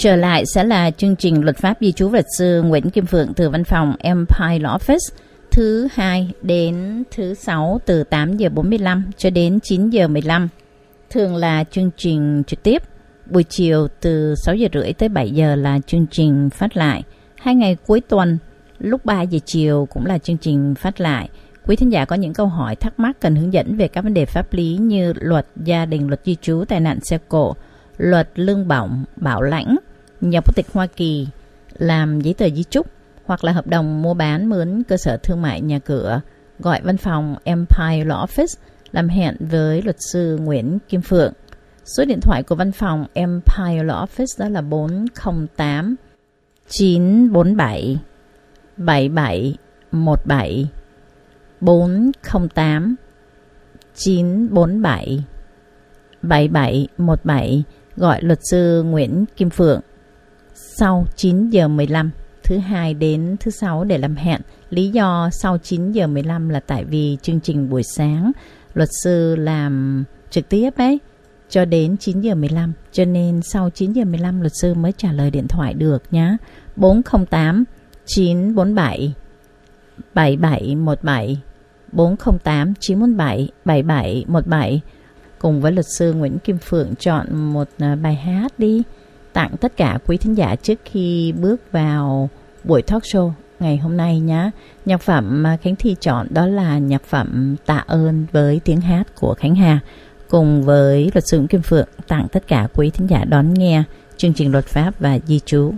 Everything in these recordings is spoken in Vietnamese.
Trở lại sẽ là chương trình luật pháp di trú luật sư Nguyễn Kim Phượng từ văn phòng Empire Law Office, thứ 2 đến thứ 6 từ 8 giờ 45 cho đến 9 giờ 15. Thường là chương trình trực tiếp. Buổi chiều từ 6 giờ rưỡi tới 7 giờ là chương trình phát lại. 2 ngày cuối tuần lúc 3 giờ chiều cũng là chương trình phát lại. Quý thính giả có những câu hỏi thắc mắc cần hướng dẫn về các vấn đề pháp lý như luật gia đình, luật di trú, tai nạn xe cộ, luật lương bổng, bảo lãnh, nhập quốc tịch Hoa Kỳ, làm giấy tờ di chúc hoặc là hợp đồng mua bán mướn cơ sở thương mại nhà cửa, gọi văn phòng Empire Law Office làm hẹn với luật sư Nguyễn Kim Phượng. Số điện thoại của văn phòng Empire Law Office đó là 408 947 7717, 408 947 7717, gọi luật sư Nguyễn Kim Phượng sau 9 giờ 15 thứ 2 đến thứ 6 để làm hẹn. Lý do sau 9 giờ 15 là tại vì chương trình buổi sáng luật sư làm trực tiếp ấy cho đến 9 giờ 15, cho nên sau 9 giờ 15 luật sư mới trả lời điện thoại được nhá. 408 947 7717, 408 947 7717, cùng với luật sư Nguyễn Kim Phượng chọn một bài hát đi tặng tất cả quý thính giả trước khi bước vào buổi talk show ngày hôm nay nhé. Nhạc phẩm Khánh Thi chọn đó là nhạc phẩm Tạ Ơn với tiếng hát của Khánh Hà, cùng với luật sư Nguyễn Kim Phượng tặng tất cả quý thính giả đón nghe chương trình luật pháp và di trú.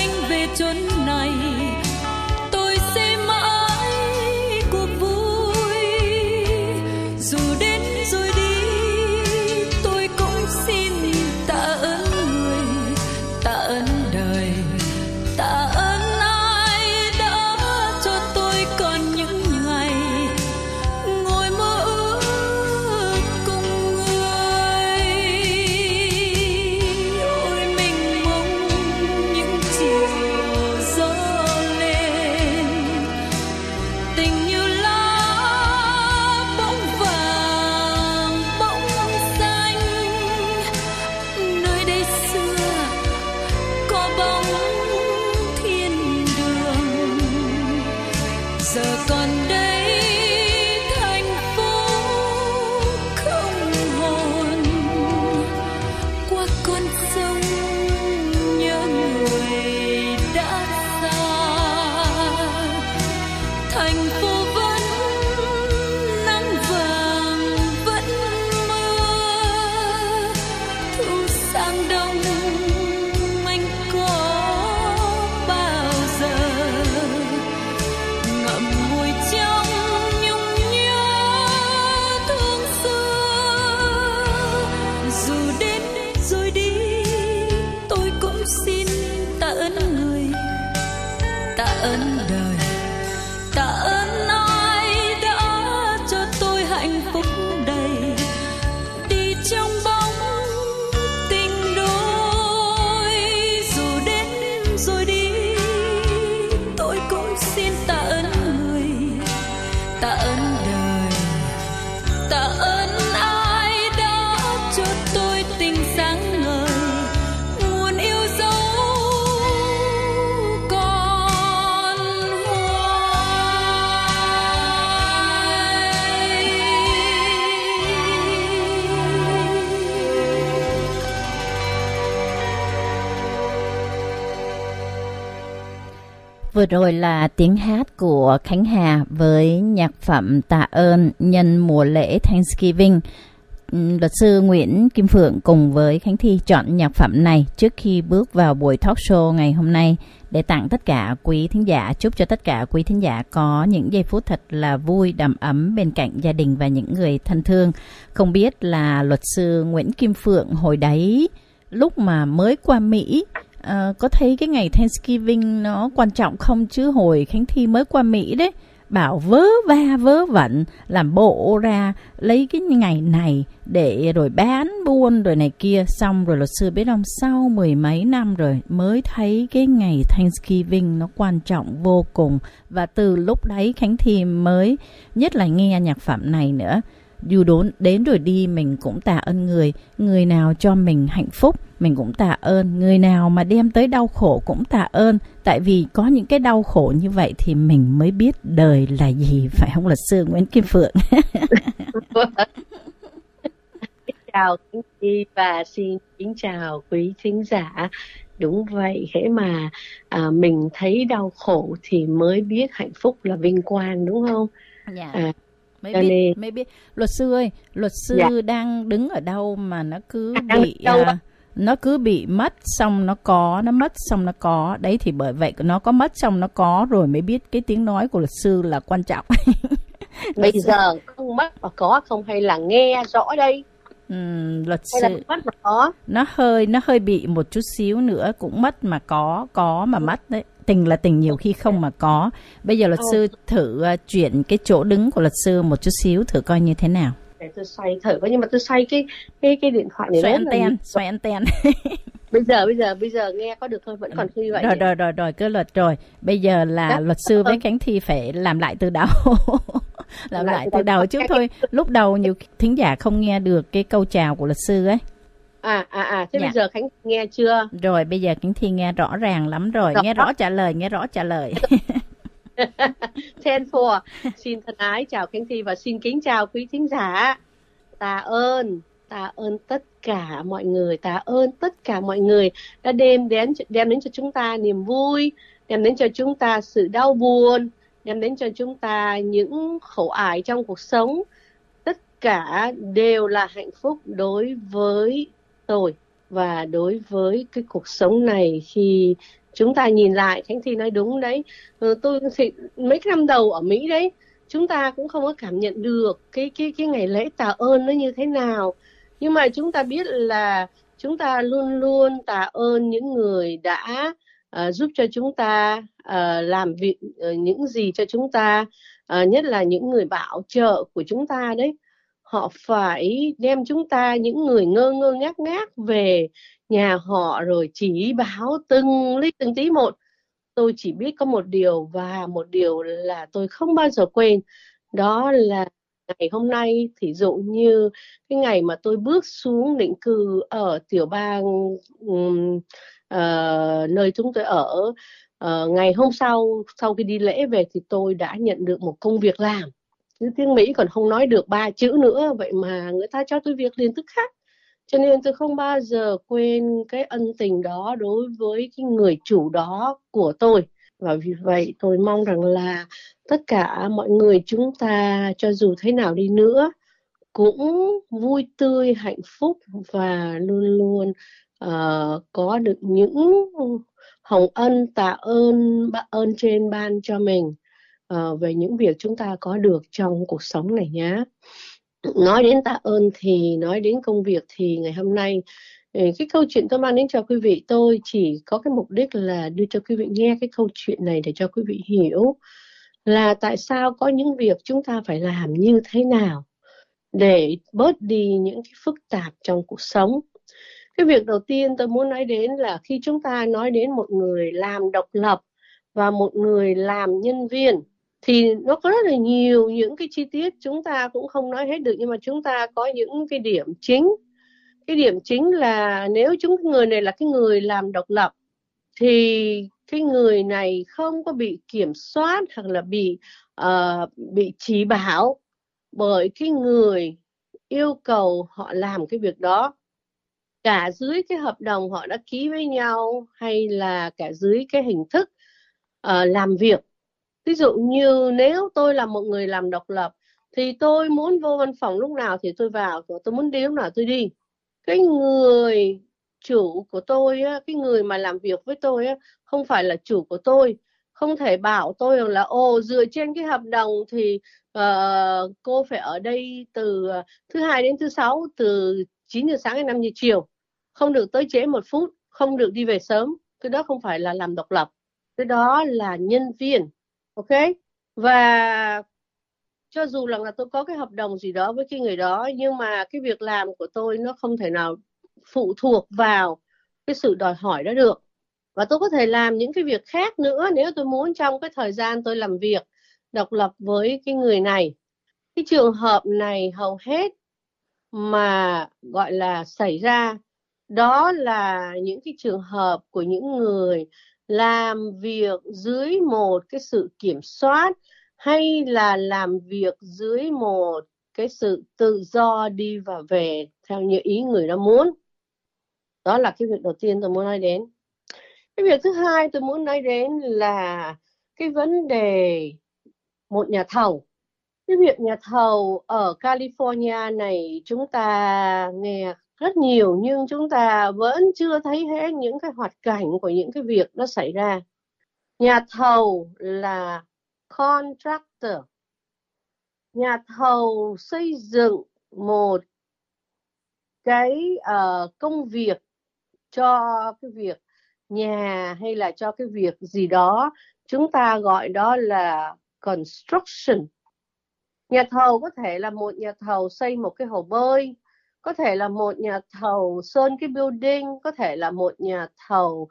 chốn này tôi sẽ mãi cuộc vui tạ ơn đời, tạ ơn ai đã cho tôi hạnh phúc đầy, đi trong bóng tình đôi, dù đến rồi đi, tôi cũng xin tạ ơn người, tạ ơn đời, tạ ơn ai đã cho tôi tình sáng ngời, nguồn yêu dấu còn Vừa rồi là tiếng hát của Khánh Hà với nhạc phẩm Tạ ơn nhân mùa lễ Thanksgiving. Luật sư Nguyễn Kim Phượng cùng với Khánh Thi chọn nhạc phẩm này trước khi bước vào buổi talk show ngày hôm nay để tặng tất cả quý thính giả. Chúc cho tất cả quý thính giả có những giây phút thật là vui, đầm ấm bên cạnh gia đình và những người thân thương. Không biết là luật sư Nguyễn Kim Phượng hồi đấy lúc mà mới qua Mỹ có thấy cái ngày Thanksgiving nó quan trọng không, chứ hồi Khánh Thi mới qua Mỹ đấy, bảo vớ va vớ vẩn làm bộ ra lấy cái ngày này để rồi bán buôn rồi này kia, xong rồi luật sư biết không, sau 10 mấy năm rồi mới thấy cái ngày Thanksgiving nó quan trọng vô cùng. Và từ lúc đấy Khánh Thi mới nhất là nghe nhạc phẩm này nữa. Dù đến rồi đi mình cũng tạ ơn người nào cho mình hạnh phúc mình cũng tạ ơn, người nào mà đem tới đau khổ cũng tạ ơn. Tại vì có những cái đau khổ như vậy thì mình mới biết đời là gì, phải không luật sư Nguyễn Kim Phượng? Chào Khánh Thi và xin kính chào quý thính giả. Đúng vậy, hễ mà mình thấy đau khổ thì mới biết hạnh phúc là vinh quang, đúng không? Dạ. Mới biết. Luật sư ơi, luật sư đang đứng ở đâu mà nó cứ bị nó cứ bị mất xong nó có, nó mất xong nó có. Đấy thì bởi vậy nó có mất xong nó có rồi mới biết cái tiếng nói của luật sư là quan trọng. Bây giờ không mất mà có không, hay là nghe rõ đây? Luật hay sư là mất mà có? Nó hơi bị một chút xíu nữa, cũng mất mà có mà mất đấy. Tình là tình, nhiều khi không mà có. Bây giờ luật sư thử chuyển cái chỗ đứng của luật sư một chút xíu thử coi như thế nào. Để tôi xoay thử, nhưng mà tôi xoay cái điện thoại này xoay anten. Bây giờ nghe có được thôi, vẫn còn như vậy. Rồi cứ luật rồi. Bây giờ là luật sư với Khánh Thi phải làm lại từ đầu. Làm lại từ đầu chứ thôi. Lúc đầu nhiều thính giả không nghe được cái câu chào của luật sư ấy. Thế bây giờ Khánh nghe chưa? Rồi bây giờ Khánh Thi nghe rõ ràng lắm rồi. Nghe rõ trả lời. Ten for. Xin thân ái chào Khánh Thi và xin kính chào quý thính giả. Tạ ơn tất cả mọi người, tạ ơn tất cả mọi người đã đem đến cho chúng ta niềm vui, đem đến cho chúng ta sự đau buồn, đem đến cho chúng ta những khổ ải trong cuộc sống. Tất cả đều là hạnh phúc đối với tôi và đối với cái cuộc sống này. Khi chúng ta nhìn lại, Khánh Thi nói đúng đấy, tôi thì mấy cái năm đầu ở Mỹ đấy, chúng ta cũng không có cảm nhận được cái ngày lễ tạ ơn nó như thế nào. Nhưng mà chúng ta biết là chúng ta luôn luôn tạ ơn những người đã giúp cho chúng ta làm việc, những gì cho chúng ta, nhất là những người bảo trợ của chúng ta đấy. Họ phải đem chúng ta, những người ngơ ngác về nhà họ rồi chỉ bảo từng tí một. Tôi chỉ biết có một điều, và một điều là tôi không bao giờ quên, đó là ngày hôm nay, thí dụ như cái ngày mà tôi bước xuống định cư ở tiểu bang nơi chúng tôi ở, ngày hôm sau khi đi lễ về thì tôi đã nhận được một công việc làm. Tiếng Mỹ còn không nói được 3 chữ nữa, vậy mà người ta cho tôi việc liền tức khắc. Cho nên tôi không bao giờ quên cái ân tình đó đối với cái người chủ đó của tôi. Và vì vậy tôi mong rằng là tất cả mọi người chúng ta, cho dù thế nào đi nữa, cũng vui tươi, hạnh phúc và luôn luôn có được những hồng ân, tạ ơn trên ban cho mình về những việc chúng ta có được trong cuộc sống này nhé. Nói đến tạ ơn thì nói đến công việc thì ngày hôm nay Cái câu chuyện tôi mang đến cho quý vị, tôi chỉ có cái mục đích là đưa cho quý vị nghe cái câu chuyện này để cho quý vị hiểu là tại sao có những việc chúng ta phải làm như thế nào để bớt đi những cái phức tạp trong cuộc sống. Cái việc đầu tiên tôi muốn nói đến là khi chúng ta nói đến một người làm độc lập và một người làm nhân viên thì nó có rất là nhiều những cái chi tiết chúng ta cũng không nói hết được, nhưng mà chúng ta có những cái điểm chính. Cái điểm chính là nếu người này là cái người làm độc lập thì cái người này không có bị kiểm soát hoặc là bị chỉ bảo bởi cái người yêu cầu họ làm cái việc đó, cả dưới cái hợp đồng họ đã ký với nhau hay là cả dưới cái hình thức làm việc. Ví dụ như nếu tôi là một người làm độc lập thì tôi muốn vô văn phòng lúc nào thì tôi vào, tôi muốn đi lúc nào tôi đi. Cái người chủ của tôi á, cái người mà làm việc với tôi á, không phải là chủ của tôi, không thể bảo tôi là dựa trên cái hợp đồng thì cô phải ở đây từ thứ Hai đến thứ Sáu, từ 9 giờ sáng đến 5 giờ chiều, không được tới trễ 1 phút, không được đi về sớm. Cái đó không phải là làm độc lập, cái đó là nhân viên. Ok, và cho dù là tôi có cái hợp đồng gì đó với cái người đó, nhưng mà cái việc làm của tôi nó không thể nào phụ thuộc vào cái sự đòi hỏi đó được. Và tôi có thể làm những cái việc khác nữa nếu tôi muốn trong cái thời gian tôi làm việc độc lập với cái người này. Cái trường hợp này hầu hết mà gọi là xảy ra đó là những cái trường hợp của những người làm việc dưới một cái sự kiểm soát hay là làm việc dưới một cái sự tự do đi và về theo như ý người đó muốn. Đó là cái việc đầu tiên tôi muốn nói đến. Cái việc thứ hai tôi muốn nói đến là cái vấn đề một nhà thầu. Cái việc nhà thầu ở California này chúng ta nghe rất nhiều, nhưng chúng ta vẫn chưa thấy hết những cái hoạt cảnh của những cái việc nó xảy ra. Nhà thầu là contractor. Nhà thầu xây dựng một cái công việc cho cái việc nhà hay là cho cái việc gì đó, chúng ta gọi đó là construction. Nhà thầu có thể là một nhà thầu xây một cái hồ bơi, có thể là một nhà thầu sơn cái building, có thể là một nhà thầu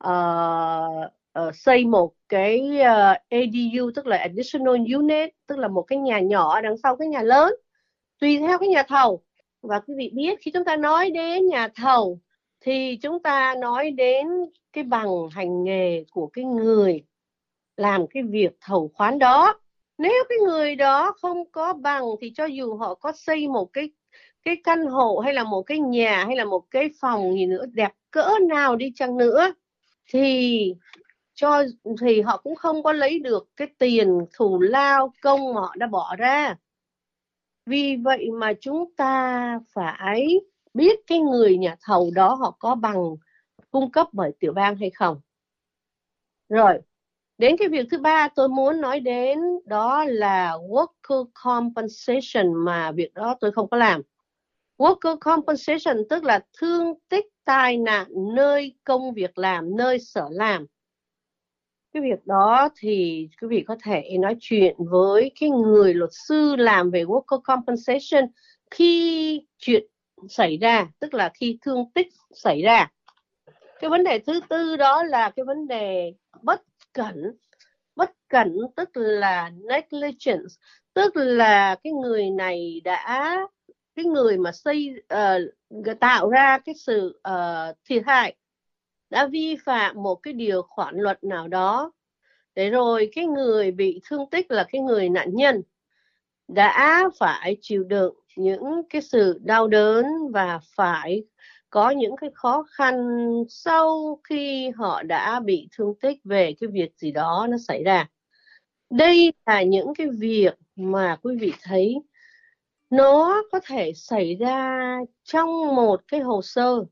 xây một cái ADU, tức là additional unit, tức là một cái nhà nhỏ đằng sau cái nhà lớn, tùy theo cái nhà thầu. Và quý vị biết khi chúng ta nói đến nhà thầu thì chúng ta nói đến cái bằng hành nghề của cái người làm cái việc thầu khoán đó. Nếu cái người đó không có bằng thì cho dù họ có xây một cái căn hộ hay là một cái nhà hay là một cái phòng gì nữa đẹp cỡ nào đi chăng nữa thì họ cũng không có lấy được cái tiền thù lao công mà họ đã bỏ ra. Vì vậy mà chúng ta phải biết cái người nhà thầu đó họ có bằng cung cấp bởi tiểu bang hay không. Rồi, đến cái việc thứ ba tôi muốn nói đến đó là worker compensation, mà việc đó tôi không có làm. Worker compensation tức là thương tích tai nạn nơi công việc làm, nơi sở làm. Cái việc đó thì quý vị có thể nói chuyện với cái người luật sư làm về worker compensation khi chuyện xảy ra, tức là khi thương tích xảy ra. Cái vấn đề thứ tư đó là cái vấn đề bất cẩn. Bất cẩn tức là negligence, tức là cái người này cái người mà tạo ra cái sự thiệt hại đã vi phạm một cái điều khoản luật nào đó, để rồi cái người bị thương tích là cái người nạn nhân đã phải chịu đựng những cái sự đau đớn và phải có những cái khó khăn sau khi họ đã bị thương tích về cái việc gì đó nó xảy ra. Đây là những cái việc mà quý vị thấy nó có thể xảy ra trong một cái hồ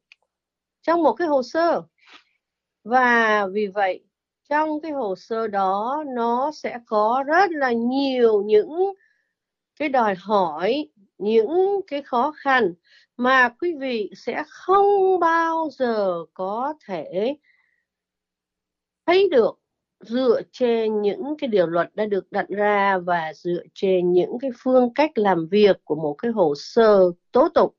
sơ. Và vì vậy trong cái hồ sơ đó nó sẽ có rất là nhiều những cái đòi hỏi, những cái khó khăn mà quý vị sẽ không bao giờ có thể thấy được dựa trên những cái điều luật đã được đặt ra và dựa trên những cái phương cách làm việc của một cái hồ sơ tố tụng.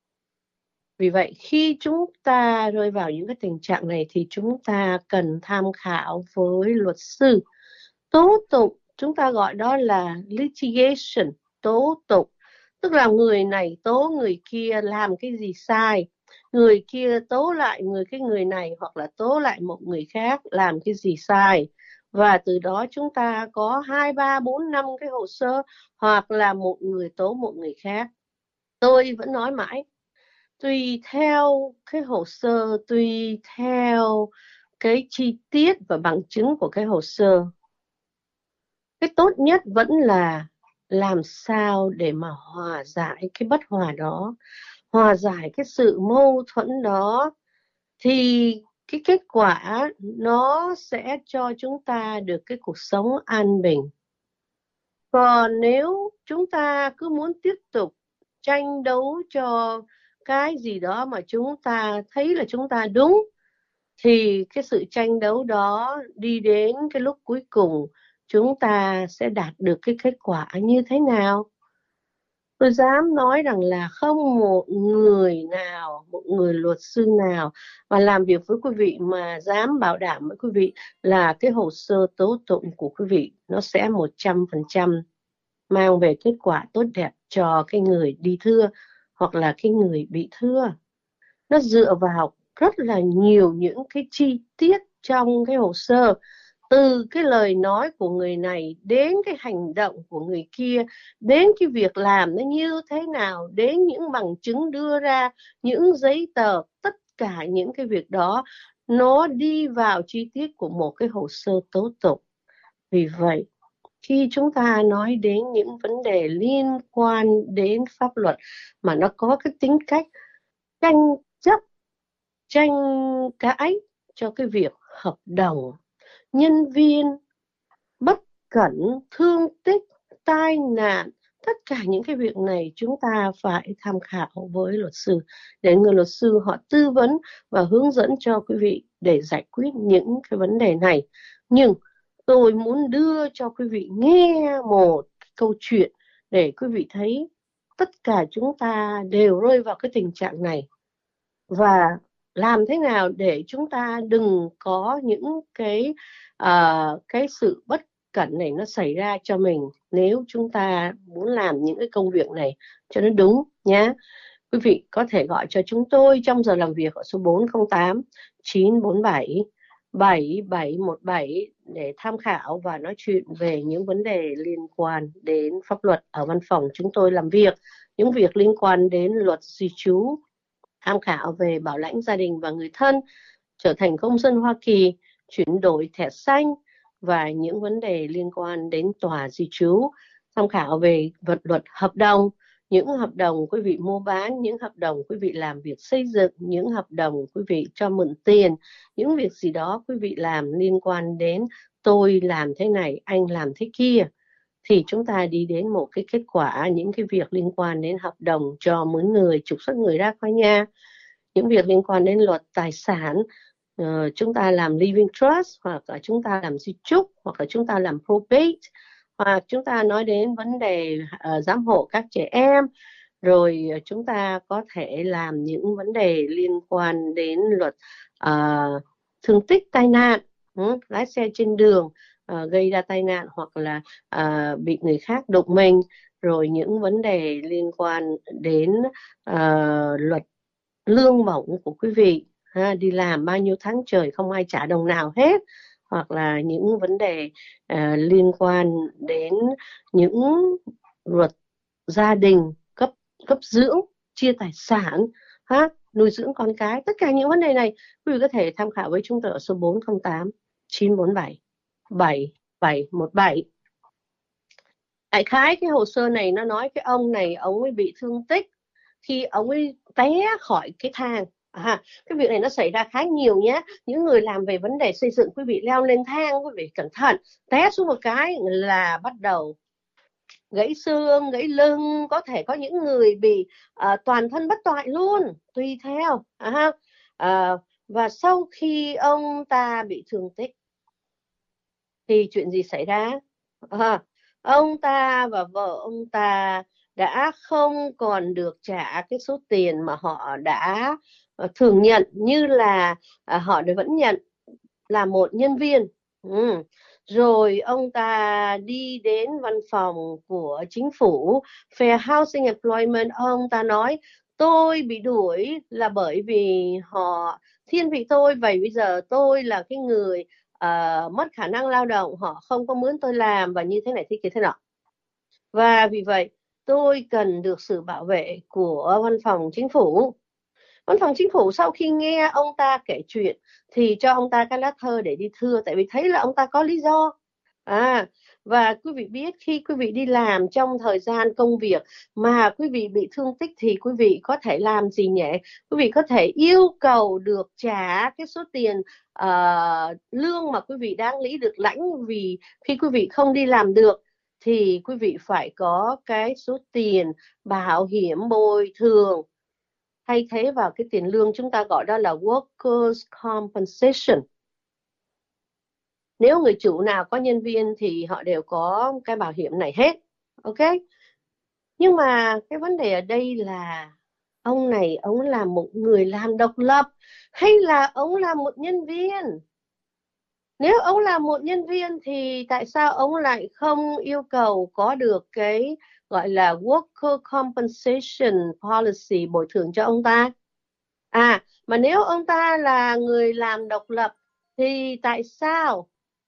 Vì vậy, khi chúng ta rơi vào những cái tình trạng này thì chúng ta cần tham khảo với luật sư. Tố tụng, chúng ta gọi đó là litigation, tố tụng. Tức là người này tố người kia làm cái gì sai, người kia tố lại người này hoặc là tố lại một người khác làm cái gì sai. Và từ đó chúng ta có 2, 3, 4, 5 cái hồ sơ hoặc là một người tố một người khác. Tôi vẫn nói mãi, tùy theo cái hồ sơ, tùy theo cái chi tiết và bằng chứng của cái hồ sơ, cái tốt nhất vẫn là làm sao để mà hòa giải cái bất hòa đó, hòa giải cái sự mâu thuẫn đó, thì cái kết quả nó sẽ cho chúng ta được cái cuộc sống an bình. Còn nếu chúng ta cứ muốn tiếp tục tranh đấu cho cái gì đó mà chúng ta thấy là chúng ta đúng, thì cái sự tranh đấu đó đi đến cái lúc cuối cùng chúng ta sẽ đạt được cái kết quả như thế nào? Tôi dám nói rằng là không một người nào, một người luật sư nào mà làm việc với quý vị mà dám bảo đảm với quý vị là cái hồ sơ tố tụng của quý vị nó sẽ 100% mang về kết quả tốt đẹp cho cái người đi thưa hoặc là cái người bị thưa. Nó dựa vào rất là nhiều những cái chi tiết trong cái hồ sơ, từ cái lời nói của người này đến cái hành động của người kia, đến cái việc làm nó như thế nào, đến những bằng chứng đưa ra, những giấy tờ, tất cả những cái việc đó nó đi vào chi tiết của một cái hồ sơ tố tụng. Vì vậy, khi chúng ta nói đến những vấn đề liên quan đến pháp luật mà nó có cái tính cách tranh chấp, tranh cãi cho cái việc hợp đồng, nhân viên bất cẩn, thương tích, tai nạn, tất cả những cái việc này chúng ta phải tham khảo với luật sư để người luật sư họ tư vấn và hướng dẫn cho quý vị để giải quyết những cái vấn đề này. Nhưng tôi muốn đưa cho quý vị nghe một câu chuyện để quý vị thấy tất cả chúng ta đều rơi vào cái tình trạng này, và làm thế nào để chúng ta đừng có những cái sự bất cẩn này nó xảy ra cho mình nếu chúng ta muốn làm những cái công việc này cho nó đúng nhé. Quý vị có thể gọi cho chúng tôi trong giờ làm việc ở số 408 947 7717 để tham khảo và nói chuyện về những vấn đề liên quan đến pháp luật. Ở văn phòng chúng tôi làm việc những việc liên quan đến luật di trú, tham khảo về bảo lãnh gia đình và người thân, trở thành công dân Hoa Kỳ, chuyển đổi thẻ xanh và những vấn đề liên quan đến tòa di trú, tham khảo về luật hợp đồng, những hợp đồng quý vị mua bán, những hợp đồng quý vị làm việc xây dựng, những hợp đồng quý vị cho mượn tiền, những việc gì đó quý vị làm liên quan đến tôi làm thế này, anh làm thế kia, thì chúng ta đi đến một cái kết quả. Những cái việc liên quan đến hợp đồng cho mướn người, trục xuất người ra khỏi nhà, những việc liên quan đến luật tài sản, chúng ta làm living trust, hoặc là chúng ta làm di chúc, hoặc là chúng ta làm probate, hoặc chúng ta nói đến vấn đề giám hộ các trẻ em, rồi chúng ta có thể làm những vấn đề liên quan đến luật thương tích tai nạn, lái xe trên đường gây ra tai nạn hoặc là bị người khác đụng mình, rồi những vấn đề liên quan đến luật lương bổng của quý vị, đi làm bao nhiêu tháng trời không ai trả đồng nào hết, hoặc là những vấn đề liên quan đến những luật gia đình, cấp dưỡng, chia tài sản, nuôi dưỡng con cái. Tất cả những vấn đề này quý vị có thể tham khảo với chúng tôi ở số 408 947 7717. Đại khái cái hồ sơ này nó nói cái ông này ông ấy bị thương tích khi ông ấy té khỏi cái thang. Cái việc này nó xảy ra khá nhiều nhé. Những người làm về vấn đề xây dựng, quý vị leo lên thang, quý vị cẩn thận, té xuống một cái là bắt đầu gãy xương, gãy lưng, có thể có những người bị toàn thân bất toại luôn, tùy theo. Và sau khi ông ta bị thương tích thì chuyện gì xảy ra? Ông ta và vợ ông ta đã không còn được trả cái số tiền mà họ đã thường nhận, như là họ vẫn nhận là một nhân viên. Rồi ông ta đi đến văn phòng của chính phủ, Fair Housing Employment, ông ta nói tôi bị đuổi là bởi vì họ thiên vị tôi, vậy bây giờ tôi là cái người mất khả năng lao động, họ không có muốn tôi làm và như thế này thế kia thế nọ. Và vì vậy tôi cần được sự bảo vệ của văn phòng chính phủ. Văn phòng chính phủ sau khi nghe ông ta kể chuyện thì cho ông ta cái lá thơ để đi thưa, tại vì thấy là ông ta có lý do. Và quý vị biết, khi quý vị đi làm trong thời gian công việc mà quý vị bị thương tích thì quý vị có thể làm gì nhỉ? Quý vị có thể yêu cầu được trả cái số tiền lương mà quý vị đáng lý được lãnh, vì khi quý vị không đi làm được thì quý vị phải có cái số tiền bảo hiểm bồi thường thay thế vào cái tiền lương, chúng ta gọi đó là workers compensation. Nếu người chủ nào có nhân viên thì họ đều có cái bảo hiểm này hết. Ok. Nhưng mà cái vấn đề ở đây là ông này, ông là một người làm độc lập hay là ông là một nhân viên? Nếu ông là một nhân viên thì tại sao ông lại không yêu cầu có được cái gọi là worker compensation policy bồi thường cho ông ta? Mà nếu ông ta là người làm độc lập thì tại sao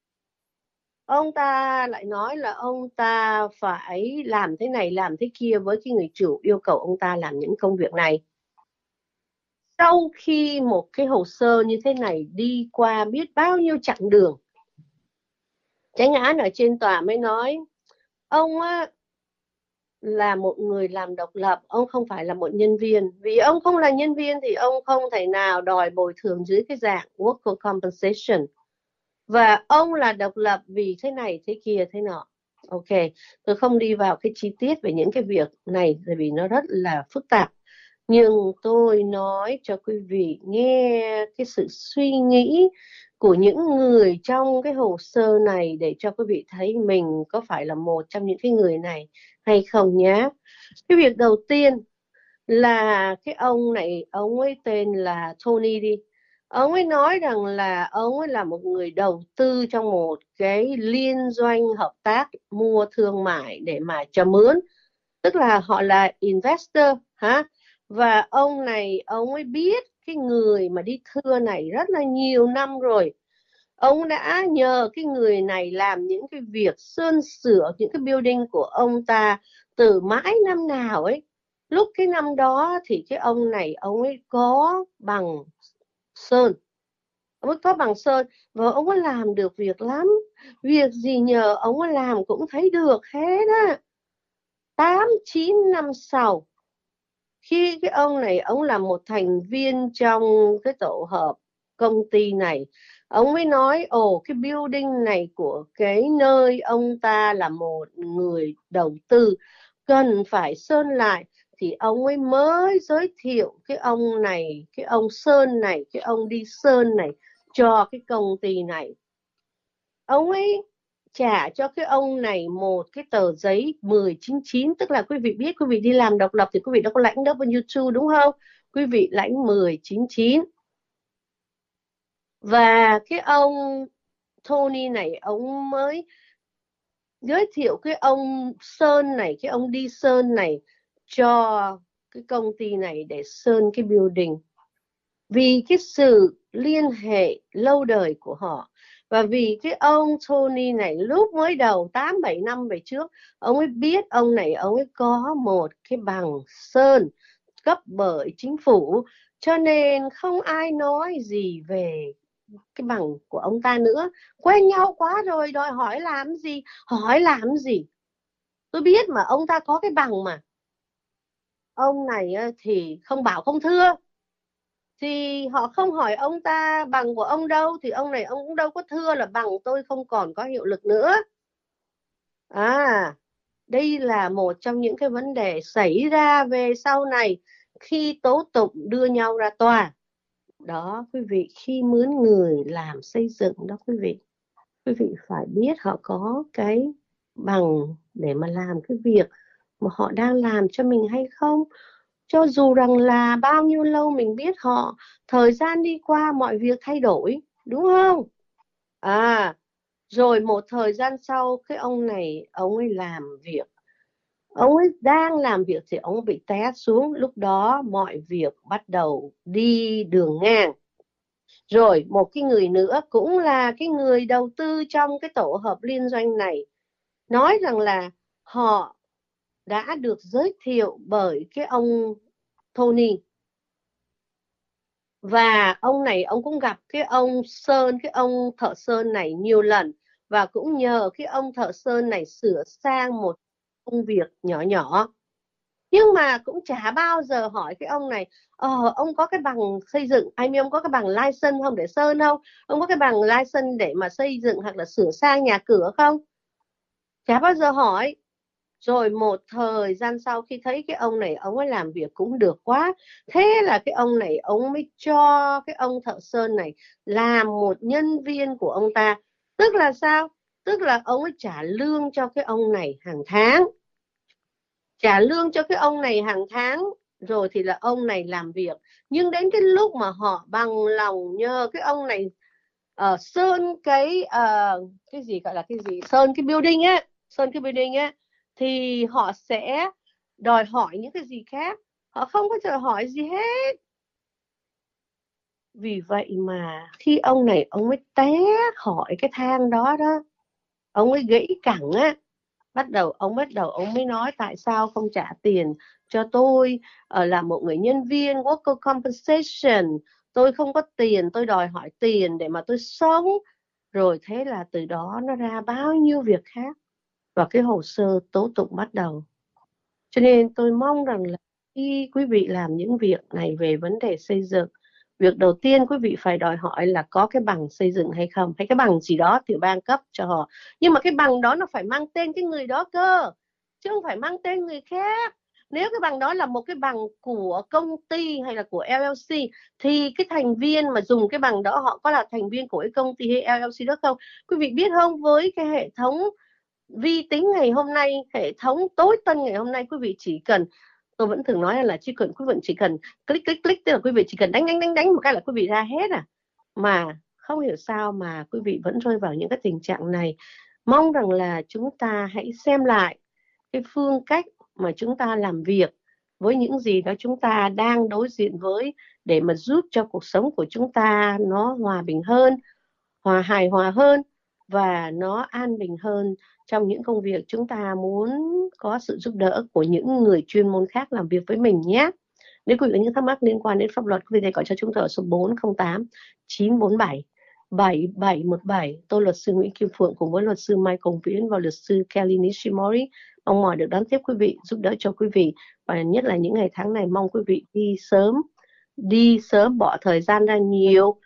ông ta lại nói là ông ta phải làm thế này làm thế kia với cái người chủ yêu cầu ông ta làm những công việc này? Sau khi một cái hồ sơ như thế này đi qua biết bao nhiêu chặng đường, chánh án ở trên tòa mới nói ông á là một người làm độc lập, ông không phải là một nhân viên. Vì ông không là nhân viên thì ông không thể nào đòi bồi thường dưới cái dạng worker compensation. Và ông là độc lập vì thế này thế kia thế nọ. Ok, tôi không đi vào cái chi tiết về những cái việc này vì nó rất là phức tạp. Nhưng tôi nói cho quý vị nghe cái sự suy nghĩ của những người trong cái hồ sơ này để cho quý vị thấy mình có phải là một trong những cái người này hay không nhé. Cái việc đầu tiên là cái ông này, ông ấy tên là Tony đi. Ông ấy nói rằng là ông ấy là một người đầu tư trong một cái liên doanh hợp tác mua thương mại để mà cho mướn. Tức là họ là investor. Và ông này, ông ấy biết cái người mà đi thưa này rất là nhiều năm rồi. Ông đã nhờ cái người này làm những cái việc sơn sửa những cái building của ông ta từ mãi năm nào ấy. Lúc cái năm đó thì cái ông này, ông ấy có bằng sơn. Ông ấy có bằng sơn và ông ấy làm được việc lắm. Việc gì nhờ ông ấy làm cũng thấy được hết á. 8-9 năm sau, khi cái ông này, ông là một thành viên trong cái tổ hợp công ty này, ông mới nói cái building này của cái nơi ông ta là một người đầu tư cần phải sơn lại, thì ông ấy mới giới thiệu cái ông này, cái ông sơn này, cái ông đi sơn này cho cái công ty này. Ông ấy trả cho cái ông này một cái tờ giấy 1099, tức là quý vị biết, quý vị đi làm độc lập thì quý vị đâu có lãnh W2 đúng không? Quý vị lãnh 1099. Và cái ông Tony này, ông mới giới thiệu cái ông sơn này, cái ông đi sơn này cho cái công ty này để sơn cái building. Vì cái sự liên hệ lâu đời của họ, và vì cái ông Tony này lúc mới đầu 8-7 năm về trước, ông ấy biết ông này, ông ấy có một cái bằng sơn cấp bởi chính phủ, cho nên không ai nói gì về cái bằng của ông ta nữa. Quen nhau quá rồi, đòi hỏi làm gì? Hỏi làm gì? Tôi biết mà, ông ta có cái bằng mà. Ông này thì không bảo không thưa, thì họ không hỏi ông ta bằng của ông đâu, thì ông này ông cũng đâu có thưa là bằng tôi không còn có hiệu lực nữa. Đây là một trong những cái vấn đề xảy ra về sau này khi tố tụng đưa nhau ra tòa. Đó quý vị, khi mướn người làm xây dựng đó quý vị phải biết họ có cái bằng để mà làm cái việc mà họ đang làm cho mình hay không. Cho dù rằng là bao nhiêu lâu mình biết họ, thời gian đi qua mọi việc thay đổi, đúng không? Rồi một thời gian sau cái ông này, ông ấy làm việc, ông ấy đang làm việc thì ông bị té xuống. Lúc đó mọi việc bắt đầu đi đường ngang. Rồi một cái người nữa cũng là cái người đầu tư trong cái tổ hợp liên doanh này nói rằng là họ đã được giới thiệu bởi cái ông Tony. Và ông này ông cũng gặp cái ông Sơn, cái ông thợ sơn này nhiều lần. Và cũng nhờ cái ông thợ sơn này sửa sang một công việc nhỏ nhỏ. Nhưng mà cũng chả bao giờ hỏi cái ông này, ông có cái bằng xây dựng, ông có cái bằng license không để sơn không? Ông có cái bằng license để mà xây dựng hoặc là sửa sang nhà cửa không? Chả bao giờ hỏi. Rồi một thời gian sau khi thấy cái ông này ông ấy làm việc cũng được quá, thế là cái ông này ông mới cho cái ông thợ sơn này làm một nhân viên của ông ta. Tức là sao? Tức là ông ấy trả lương cho cái ông này hàng tháng. Trả lương cho cái ông này hàng tháng, rồi thì là ông này làm việc. Nhưng đến cái lúc mà họ bằng lòng nhờ cái ông này sơn cái gì gọi là cái gì, sơn cái building á, thì họ sẽ đòi hỏi những cái gì khác. Họ không có đòi hỏi gì hết. Vì vậy mà khi ông này ông mới té khỏi cái thang đó, ông ấy gãy cẳng á. Bắt đầu ông mới nói tại sao không trả tiền cho tôi là một người nhân viên worker compensation. Tôi không có tiền, tôi đòi hỏi tiền để mà tôi sống. Rồi thế là từ đó nó ra bao nhiêu việc khác. Và cái hồ sơ tố tụng bắt đầu. Cho nên tôi mong rằng là khi quý vị làm những việc này về vấn đề xây dựng, việc đầu tiên quý vị phải đòi hỏi là có cái bằng xây dựng hay không, hay cái bằng gì đó tiểu bang cấp cho họ. Nhưng mà cái bằng đó nó phải mang tên cái người đó cơ, chứ không phải mang tên người khác. Nếu cái bằng đó là một cái bằng của công ty hay là của LLC thì cái thành viên mà dùng cái bằng đó họ có là thành viên của cái công ty hay LLC đó không? Quý vị biết không, với cái hệ thống vi tính ngày hôm nay, hệ thống tối tân ngày hôm nay, quý vị chỉ cần, tôi vẫn thường nói là quý vị chỉ cần click, tức là quý vị chỉ cần đánh một cái là quý vị ra hết Mà không hiểu sao mà quý vị vẫn rơi vào những cái tình trạng này. Mong rằng là chúng ta hãy xem lại cái phương cách mà chúng ta làm việc với những gì đó chúng ta đang đối diện với, để mà giúp cho cuộc sống của chúng ta nó hòa bình hơn, hài hòa hơn và nó an bình hơn trong những công việc chúng ta muốn có sự giúp đỡ của những người chuyên môn khác làm việc với mình nhé. Nếu quý vị có những thắc mắc liên quan đến pháp luật, quý vị hãy gọi cho chúng tôi ở số 408 947 7717. Tôi luật sư Nguyễn Kim Phượng cùng với luật sư Mai Công Viễn và luật sư Kelly Nishimori mong mỏi được đón tiếp quý vị, giúp đỡ cho quý vị. Và nhất là những ngày tháng này, mong quý vị đi sớm, bỏ thời gian ra nhiều,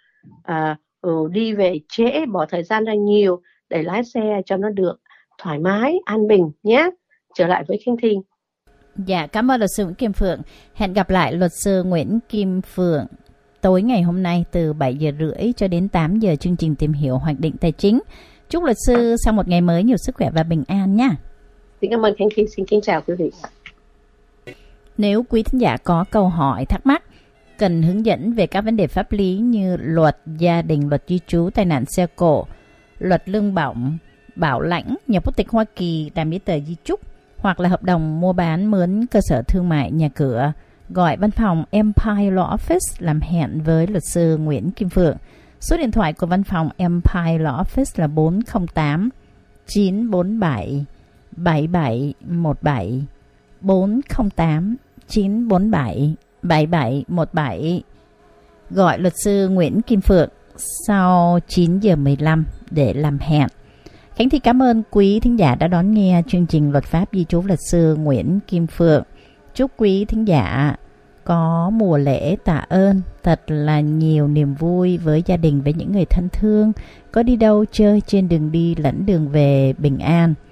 đi về trễ, bỏ thời gian ra nhiều để lái xe cho nó được thoải mái, an bình nhé. Trở lại với Khánh Thi. Dạ, cảm ơn luật sư Nguyễn Kim Phượng. Hẹn gặp lại luật sư Nguyễn Kim Phượng tối ngày hôm nay từ 7 giờ rưỡi cho đến 8 giờ chương trình Tìm hiểu hoạch định tài chính. Chúc luật sư sau một ngày mới nhiều sức khỏe và bình an nha. Xin cảm ơn Khánh Thi, xin kính chào quý vị. Nếu quý thính giả có câu hỏi thắc mắc, cần hướng dẫn về các vấn đề pháp lý như luật gia đình, luật di trú, tai nạn xe cộ, luật lương bổng, bảo lãnh, nhập quốc tịch Hoa Kỳ, làm giấy tờ di chúc hoặc là hợp đồng mua bán mướn cơ sở thương mại, nhà cửa, gọi văn phòng Empire Law Office làm hẹn với luật sư Nguyễn Kim Phượng. Số điện thoại của văn phòng Empire Law Office là 408 947 7717 408 947 7717. Gọi luật sư Nguyễn Kim Phượng sau 9 giờ 15 để làm hẹn. Khánh Thi cảm ơn quý thính giả đã đón nghe chương trình Luật pháp di trú luật sư Nguyễn Kim Phượng. Chúc quý thính giả có mùa lễ tạ ơn thật là nhiều niềm vui với gia đình, với những người thân thương, có đi đâu chơi trên đường đi lẫn đường về bình an.